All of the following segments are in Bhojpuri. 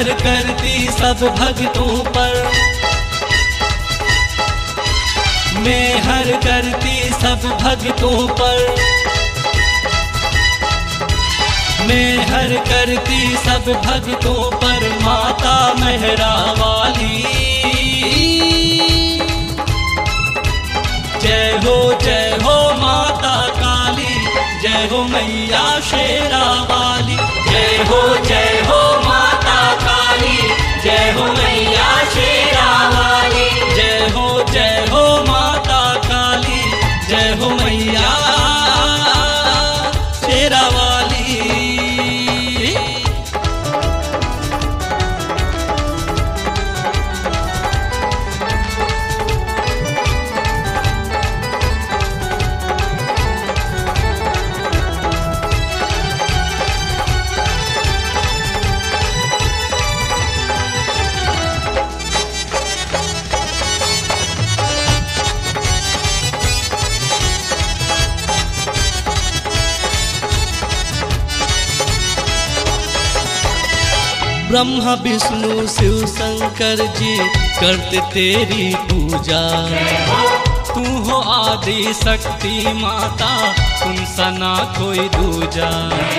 मेहर करती सब भक्तों पर, मेहर करती सब भक्तों पर, मेहर करती सब भक्तों पर माता मेहरा वाली। जय हो माता काली, जय हो मैया शेरा वाली। जय हो माता काली, जय हो मैया शेरा वाली। जय हो माता काली, जय हो मैया शेरा वाली। ब्रह्मा विष्णु शिव शंकर जी करते तेरी पूजा। तू हो आदि शक्ति माता, तुम सना कोई दूजा।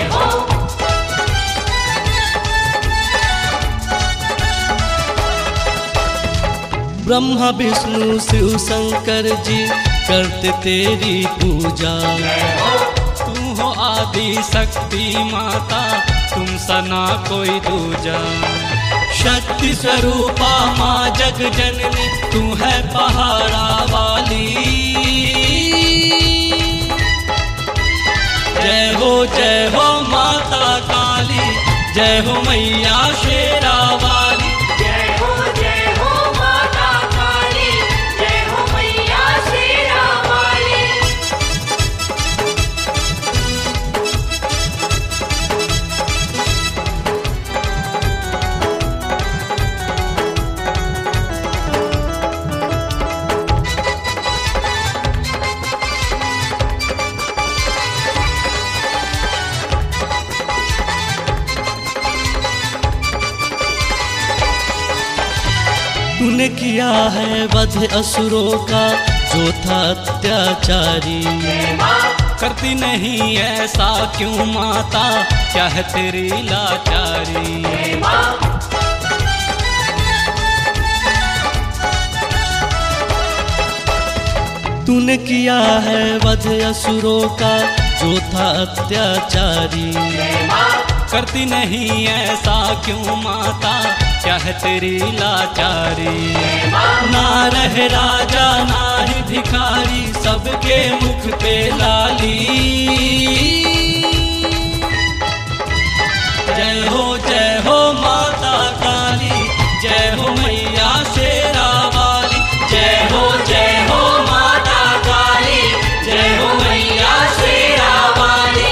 ब्रह्मा विष्णु शिव शंकर जी करते तेरी पूजा। तू हो आदि शक्ति माता, तुम सना कोई दूजा। शक्ति स्वरूपा माँ जग जननी, तू है पहाड़ा वाली। जय हो माता काली, जय हो मैया शेरा वाली। जय हो माता काली, जय हो मैया शेरा वाली। तूने किया है वध असुरों का, जो था अत्याचारी। करती नहीं ऐसा क्यों माता, क्या है तेरी लाचारी। तूने किया है वध असुरों का, जो था अत्याचारी। करती नहीं ऐसा क्यों माता, क्या है तेरी लाचारी। ना रहे राजा ना ही भिखारी, सबके मुख पे लाली। जय हो माता काली, जय हो मैया शेरा वाली। जय हो माता काली, जय हो मैया शेरा वाली।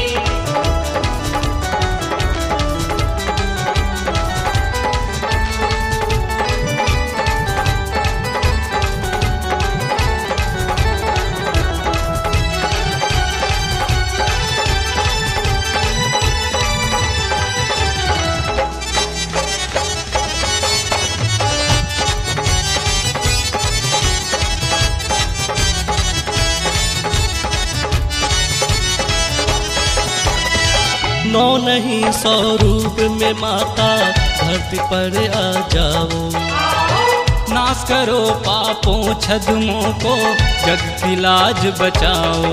नौ नहीं 100 रूप में माता, धरती पर आ जाओ। नाश करो पापों छद्मों को, जग की लाज बचाओ।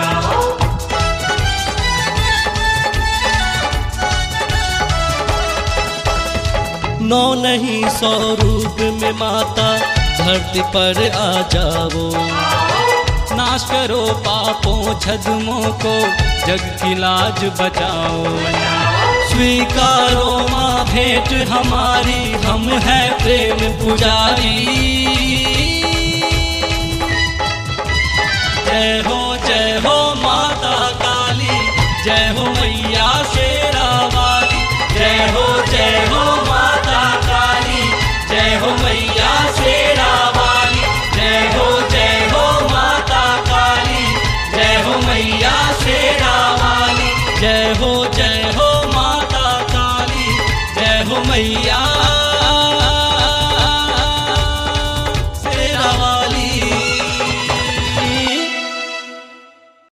नौ नहीं 100 रूप में माता, धरती पर आ जाओ। नाश करो पापों छद्मों को, जग की लाज बचाओ। स्वीकारो माँ भेंट हमारी, हम है प्रेम पुजारी। जय हो माता काली, जय हो मैया शेरा वाली। जय हो माता काली, जय हो मैया शेरा वाली। जय हो माता काली, जय हो मैया शेरा वाली। जय हो माता काली, जय हो मैया